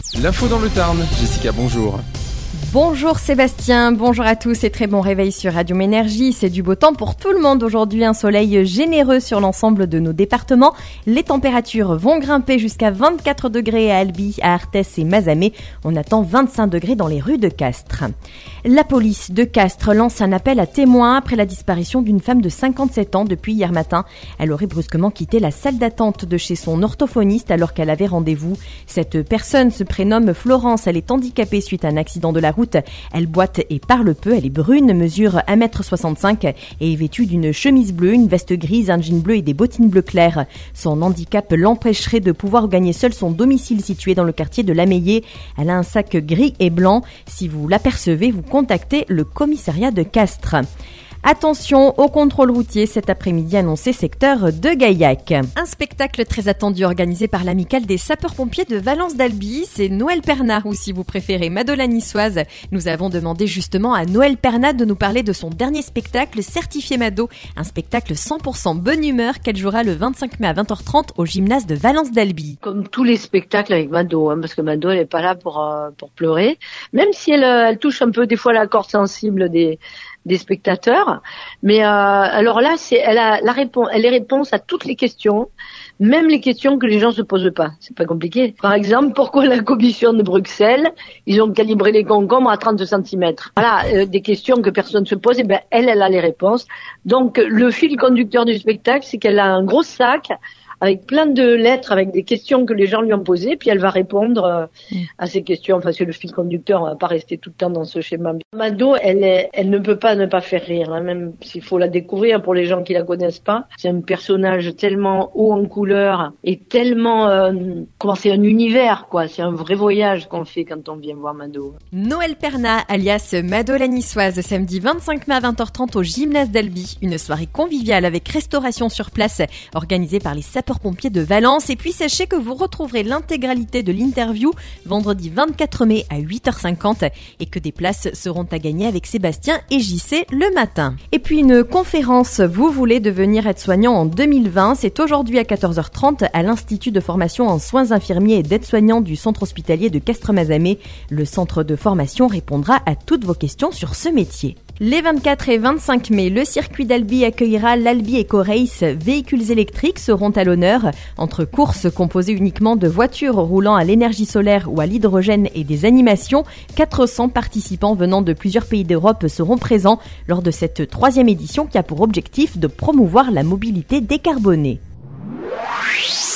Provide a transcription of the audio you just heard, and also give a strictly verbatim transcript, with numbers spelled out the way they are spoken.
L'info dans le Tarn, Jessica, bonjour. Bonjour Sébastien, bonjour à tous et très bon réveil sur Radio Ménergie. C'est du beau temps pour tout le monde aujourd'hui, un soleil généreux sur l'ensemble de nos départements. Les températures vont grimper jusqu'à vingt-quatre degrés à Albi, à Arthès et Mazamet. On attend vingt-cinq degrés dans les rues de Castres. La police de Castres lance un appel à témoins après la disparition d'une femme de cinquante-sept ans depuis hier matin. Elle aurait brusquement quitté la salle d'attente de chez son orthophoniste alors qu'elle avait rendez-vous. Cette personne se prénomme Florence, elle est handicapée suite à un accident de la route. Elle boite et parle peu, elle est brune, mesure un mètre soixante-cinq et est vêtue d'une chemise bleue, une veste grise, un jean bleu et des bottines bleu clair. Son handicap l'empêcherait de pouvoir gagner seul son domicile situé dans le quartier de l'Ameillé. Elle a un sac gris et blanc. Si vous l'apercevez, vous contactez le commissariat de Castres. Attention au contrôle routier cet après-midi annoncé secteur de Gaillac. Un spectacle très attendu organisé par l'amicale des sapeurs-pompiers de Valence d'Albi, c'est Noël Pernat ou si vous préférez Mado la Niçoise. Nous avons demandé justement à Noël Pernat de nous parler de son dernier spectacle certifié Mado, un spectacle cent pour cent bonne humeur qu'elle jouera le vingt-cinq mai à vingt heures trente au gymnase de Valence d'Albi. Comme tous les spectacles avec Mado, hein, parce que Mado elle est pas là pour euh, pour pleurer, même si elle elle touche un peu des fois la corde sensible des des spectateurs, mais euh, alors là, c'est elle a la réponse, elle a les réponses à toutes les questions, même les questions que les gens se posent pas. C'est pas compliqué. Par exemple, pourquoi la commission de Bruxelles, ils ont calibré les concombres à trente centimètres. Voilà, euh, des questions que personne se pose. Et ben elle, elle a les réponses. Donc le fil conducteur du spectacle, c'est qu'elle a un gros sac avec plein de lettres, avec des questions que les gens lui ont posées, puis elle va répondre euh, mmh. à ces questions. Enfin, c'est le fil conducteur, on va pas rester tout le temps dans ce schéma. Mado, elle est, elle ne peut pas ne pas faire rire, hein, même s'il faut la découvrir pour les gens qui la connaissent pas. C'est un personnage tellement haut en couleur et tellement, euh, comment c'est un univers, quoi. C'est un vrai voyage qu'on fait quand on vient voir Mado. Noël Pernat, alias Mado la Niçoise, samedi vingt-cinq mai à vingt heures trente au gymnase d'Albi. Une soirée conviviale avec restauration sur place, organisée par les sapeurs pompiers de Valence. Et puis sachez que vous retrouverez l'intégralité de l'interview vendredi vingt-quatre mai à huit heures cinquante et que des places seront à gagner avec Sébastien et J C le matin. Et puis une conférence, vous voulez devenir aide-soignant en deux mille vingt, c'est aujourd'hui à quatorze heures trente à l'Institut de formation en soins infirmiers et d'aide-soignants du centre hospitalier de Castres-Mazamet. Le centre de formation répondra à toutes vos questions sur ce métier. Les vingt-quatre et vingt-cinq mai, le circuit d'Albi accueillera l'Albi Eco-Race. Véhicules électriques seront à l'honneur. Entre courses composées uniquement de voitures roulant à l'énergie solaire ou à l'hydrogène et des animations, quatre cents participants venant de plusieurs pays d'Europe seront présents lors de cette troisième édition qui a pour objectif de promouvoir la mobilité décarbonée.